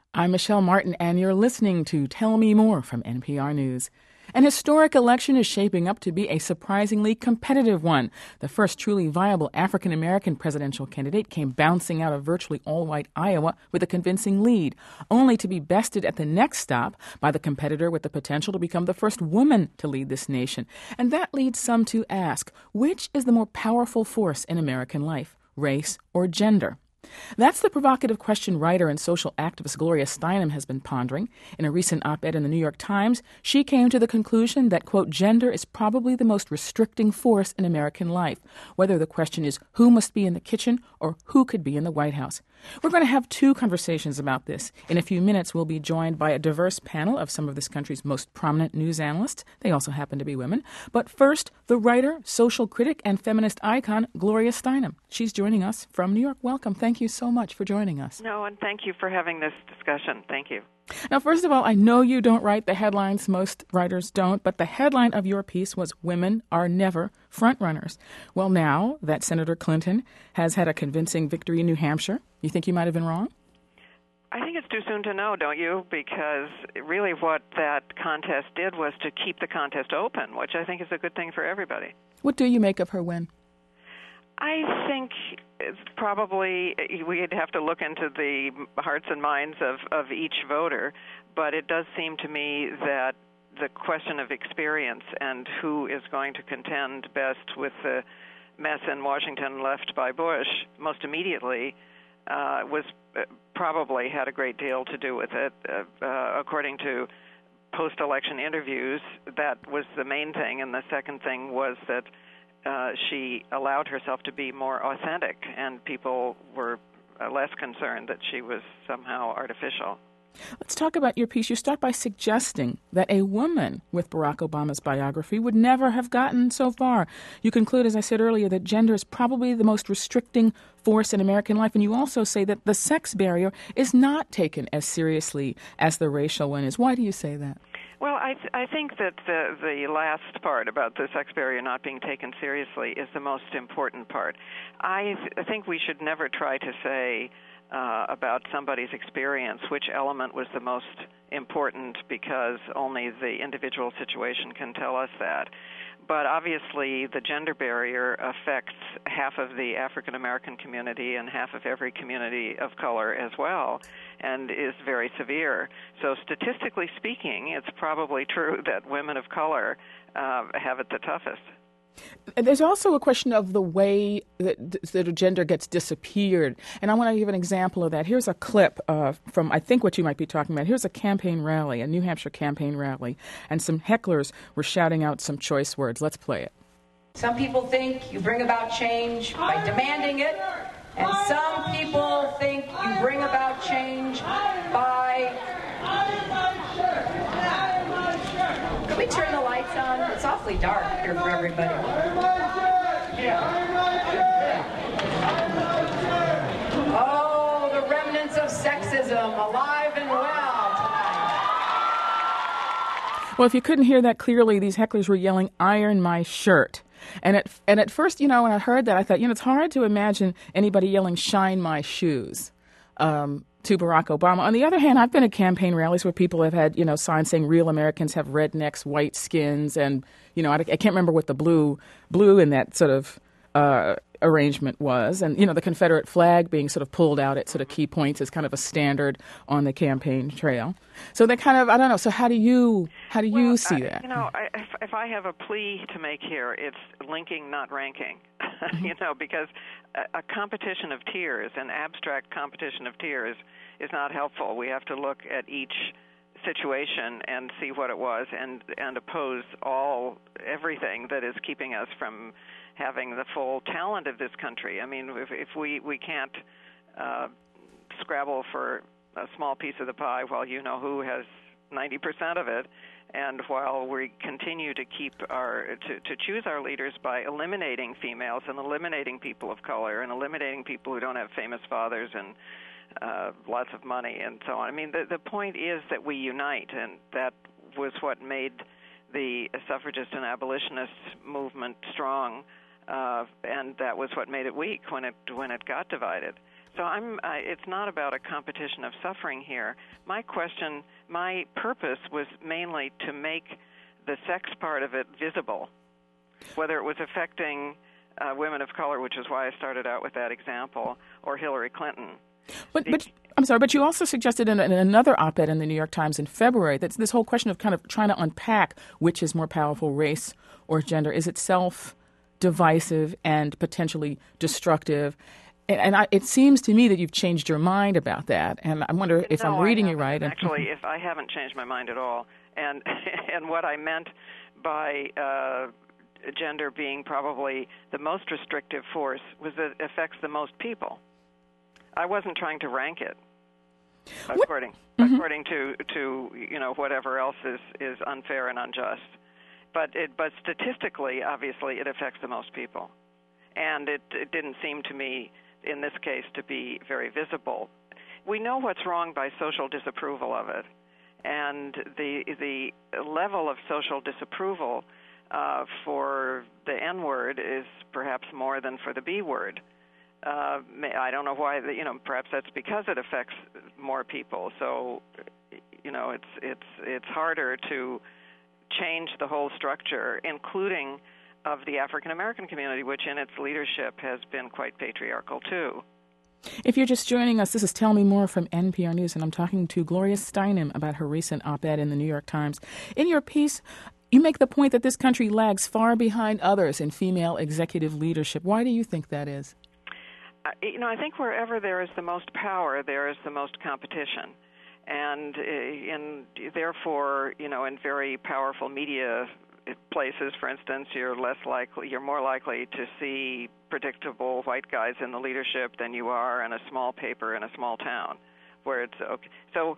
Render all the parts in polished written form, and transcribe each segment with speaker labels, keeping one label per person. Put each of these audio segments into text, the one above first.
Speaker 1: I'm Michelle Martin, and you're listening to Tell Me More from NPR News. An historic election is shaping up to be a surprisingly competitive one. The first truly viable African-American presidential candidate came bouncing out of virtually all-white Iowa with a convincing lead, only to be bested at the next stop by the competitor with the potential to become the first woman to lead this nation. And that leads some to ask, which is the more powerful force in American life, race or gender? That's the provocative question writer and social activist Gloria Steinem has been pondering. In a recent op-ed in the New York Times, she came to the conclusion that, quote, gender is probably the most restricting force in American life, whether the question is who must be in the kitchen or who could be in the White House. We're going to have two conversations about this. In a few minutes, we'll be joined by a diverse panel of some of this country's most prominent news analysts. They also happen to be women. But first, the writer, social critic, and feminist icon, Gloria Steinem. She's joining us from New York. Welcome. Thank you so much for joining us.
Speaker 2: No, and thank you for having this discussion. Thank you.
Speaker 1: Now, first of all, I know you don't write the headlines. Most writers don't. But the headline of your piece was Women Are Never Frontrunners. Well, now that Senator Clinton has had a convincing victory in New Hampshire, you think you might have been wrong?
Speaker 2: I think it's too soon to know, don't you? Because really what that contest did was to keep the contest open, which I think is a good thing for everybody.
Speaker 1: What do you make of her win?
Speaker 2: I think it's probably we'd have to look into the hearts and minds of each voter, but it does seem to me that the question of experience and who is going to contend best with the mess in Washington left by Bush most immediately was probably had a great deal to do with it. According to post-election interviews, that was the main thing, and the second thing was that she allowed herself to be more authentic, and people were less concerned that she was somehow artificial.
Speaker 1: Let's talk about your piece. You start by suggesting that a woman with Barack Obama's biography would never have gotten so far. You conclude, as I said earlier, that gender is probably the most restricting force in American life, and you also say that the sex barrier is not taken as seriously as the racial one is. Why do you say that?
Speaker 2: Well, I think that the last part about the sex barrier not being taken seriously is the most important part. I think we should never try to say about somebody's experience which element was the most important, because only the individual situation can tell us that. But obviously the gender barrier affects half of the African American community and half of every community of color as well, and is very severe. So statistically speaking, it's probably true that women of color have it the toughest.
Speaker 1: There's also a question of the way that gender gets disappeared. And I want to give an example of that. Here's a clip from, I think, what you might be talking about. Here's a campaign rally, a New Hampshire campaign rally, and some hecklers were shouting out some choice words. Let's play it.
Speaker 3: Some people think you bring about change by demanding it, and some people think you bring about change by... Can we turn the lights on? It's awfully dark here for everybody. Oh, the remnants of sexism alive and well tonight.
Speaker 1: Well, if you couldn't hear that clearly, these hecklers were yelling, "Iron my shirt." And at first, when I heard that, I thought, it's hard to imagine anybody yelling, "Shine my shoes," to Barack Obama. On the other hand, I've been at campaign rallies where people have had, signs saying real Americans have rednecks, white skins, and, I can't remember what the blue in that sort of arrangement was. And, the Confederate flag being sort of pulled out at sort of key points is kind of a standard on the campaign trail. So they kind of, I don't know. So how do you see that?
Speaker 2: If I have a plea to make here, it's linking, not ranking. Because a competition of tiers, an abstract competition of tiers, is not helpful. We have to look at each situation and see what it was, and oppose everything that is keeping us from having the full talent of this country. I mean, if we can't scrabble for a small piece of the pie while who has 90% of it, and while we continue to keep to choose our leaders by eliminating females and eliminating people of color and eliminating people who don't have famous fathers and lots of money and so on. I mean, the point is that we unite, and that was what made the suffragist and abolitionist movement strong, and that was what made it weak when it got divided. So it's not about a competition of suffering here. My purpose was mainly to make the sex part of it visible, whether it was affecting women of color, which is why I started out with that example, or Hillary Clinton.
Speaker 1: But I'm sorry, but you also suggested in another op-ed in the New York Times in February that this whole question of kind of trying to unpack which is more powerful, race or gender, is itself divisive and potentially destructive. And it seems to me that you've changed your mind about that. And I wonder if I'm reading you right.
Speaker 2: Actually, if I haven't changed my mind at all. And what I meant by gender being probably the most restrictive force was that it affects the most people. I wasn't trying to rank it according to whatever else is unfair and unjust. But statistically, obviously, it affects the most people. And it didn't seem to me, in this case, to be very visible. We know what's wrong by social disapproval of it. And the level of social disapproval for the N word is perhaps more than for the B word. I don't know why. Perhaps that's because it affects more people. So, it's harder to change the whole structure, including of the African American community, which in its leadership has been quite patriarchal too.
Speaker 1: If you're just joining us, this is Tell Me More from NPR News, and I'm talking to Gloria Steinem about her recent op-ed in the New York Times. In your piece, you make the point that this country lags far behind others in female executive leadership. Why do you think that is?
Speaker 2: I think wherever there is the most power, there is the most competition. And therefore, in very powerful media places, for instance, you're more likely to see predictable white guys in the leadership than you are in a small paper in a small town, where it's okay. So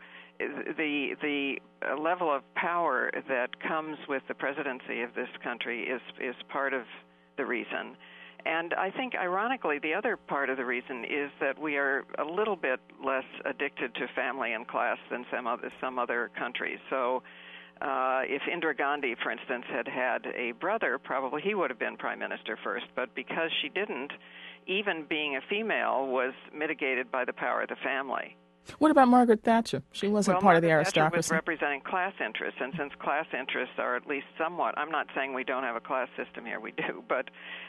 Speaker 2: the level of power that comes with the presidency of this country is part of the reason. And I think, ironically, the other part of the reason is that we are a little bit less addicted to family and class than some other countries. So if Indira Gandhi, for instance, had a brother, probably he would have been prime minister first. But because she didn't, even being a female was mitigated by the power of the family.
Speaker 1: What about Margaret Thatcher? She wasn't part of the aristocracy.
Speaker 2: Margaret Thatcher was representing class interests, and since class interests are at least somewhat, I'm not saying we don't have a class system here, we do, but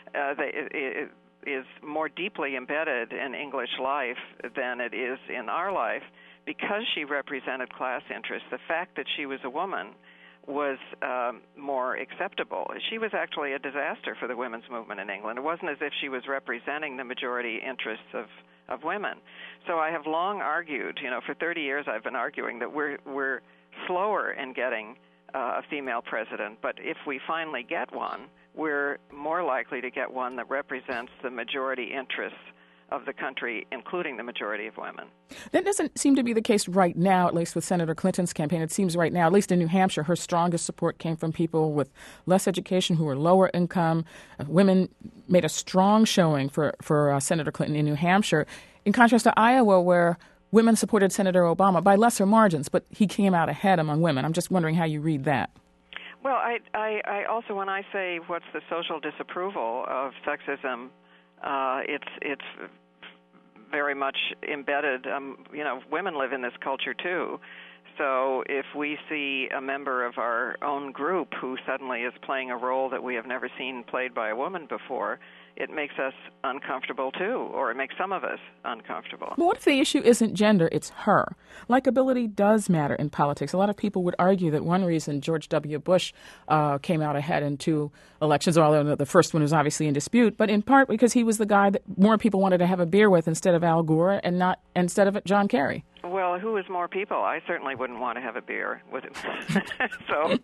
Speaker 2: it is more deeply embedded in English life than it is in our life. Because she represented class interests, the fact that she was a woman was more acceptable. She was actually a disaster for the women's movement in England. It wasn't as if she was representing the majority interests of women. So I have long argued, for 30 years I've been arguing that we're slower in getting a female president, but if we finally get one, we're more likely to get one that represents the majority interests of the country, including the majority of women.
Speaker 1: That doesn't seem to be the case right now, at least with Senator Clinton's campaign. It seems right now, at least in New Hampshire, her strongest support came from people with less education who were lower income. Women made a strong showing for Senator Clinton in New Hampshire, in contrast to Iowa, where women supported Senator Obama by lesser margins, but he came out ahead among women. I'm just wondering how you read that.
Speaker 2: Well, I also, when I say what's the social disapproval of sexism, it's very much embedded. Women live in this culture too. So if we see a member of our own group who suddenly is playing a role that we have never seen played by a woman before, it makes us uncomfortable too, or it makes some of us uncomfortable.
Speaker 1: But what if the issue isn't gender, it's her? Likability does matter in politics. A lot of people would argue that one reason George W. Bush came out ahead in 2 elections, although the first one was obviously in dispute, but in part because he was the guy that more people wanted to have a beer with instead of Al Gore and not instead of John Kerry.
Speaker 2: Well, who is more people? I certainly wouldn't want to have a beer with him. So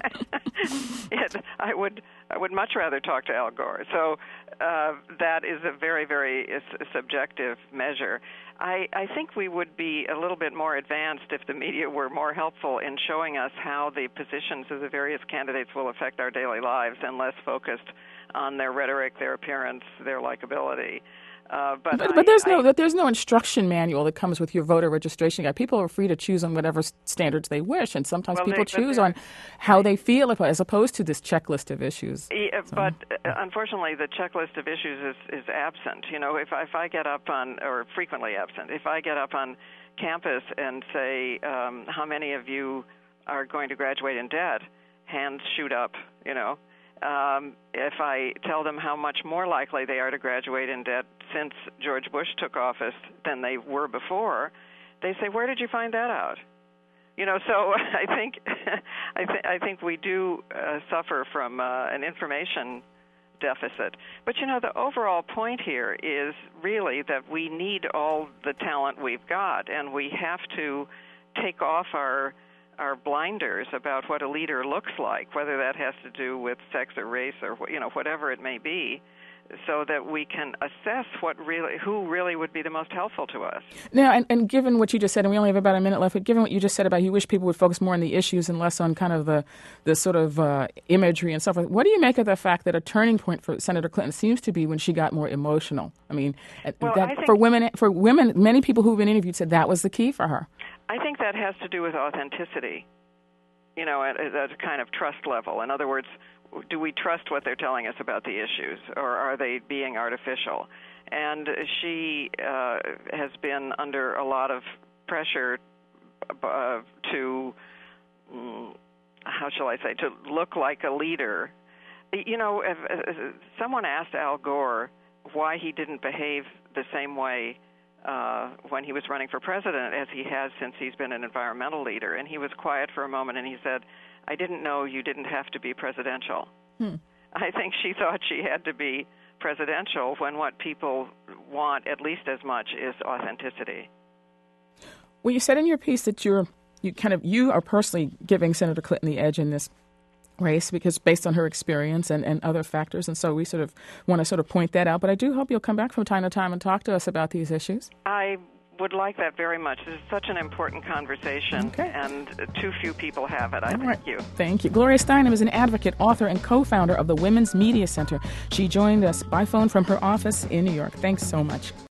Speaker 2: I would much rather talk to Al Gore. So that is a very, very subjective measure. I think we would be a little bit more advanced if the media were more helpful in showing us how the positions of the various candidates will affect our daily lives and less focused on their rhetoric, their appearance, their likability.
Speaker 1: But there's no instruction manual that comes with your voter registration guide. People are free to choose on whatever standards they wish, and sometimes people choose on how they feel as opposed to this checklist of issues.
Speaker 2: Yeah, but unfortunately, the checklist of issues is absent. You know, if I get up on, or frequently absent, if I get up on campus and say, how many of you are going to graduate in debt, hands shoot up, you know. If I tell them how much more likely they are to graduate in debt since George Bush took office than they were before, they say, "Where did you find that out?" You know, so I think I think we do suffer from an information deficit. But you know, the overall point here is really that we need all the talent we've got, and we have to take off our blinders about what a leader looks like, whether that has to do with sex or race or, you know, whatever it may be, so that we can assess who really would be the most helpful to us.
Speaker 1: Now, and given what you just said, and we only have about a minute left, but given what you just said about you wish people would focus more on the issues and less on kind of the sort of imagery and stuff, what do you make of the fact that a turning point for Senator Clinton seems to be when she got more emotional? I mean, for women, many people who've been interviewed said that was the key for her.
Speaker 2: I think that has to do with authenticity, you know, at a kind of trust level. In other words, do we trust what they're telling us about the issues, or are they being artificial? And she has been under a lot of pressure to, how shall I say, to look like a leader. You know, if someone asked Al Gore why he didn't behave the same way when he was running for president as he has since he's been an environmental leader. And he was quiet for a moment, and he said, "I didn't know you didn't have to be presidential." I think she thought she had to be presidential when what people want at least as much is authenticity.
Speaker 1: Well, you said in your piece that you are personally giving Senator Clinton the edge in this race because based on her experience and other factors, and so we sort of want to sort of point that out. But I do hope you'll come back from time to time and talk to us about these issues.
Speaker 2: I would like that very much. This is such an important conversation, and too few people have it. Thank you.
Speaker 1: Thank you. Gloria Steinem is an advocate, author, and co-founder of the Women's Media Center. She joined us by phone from her office in New York. Thanks so much.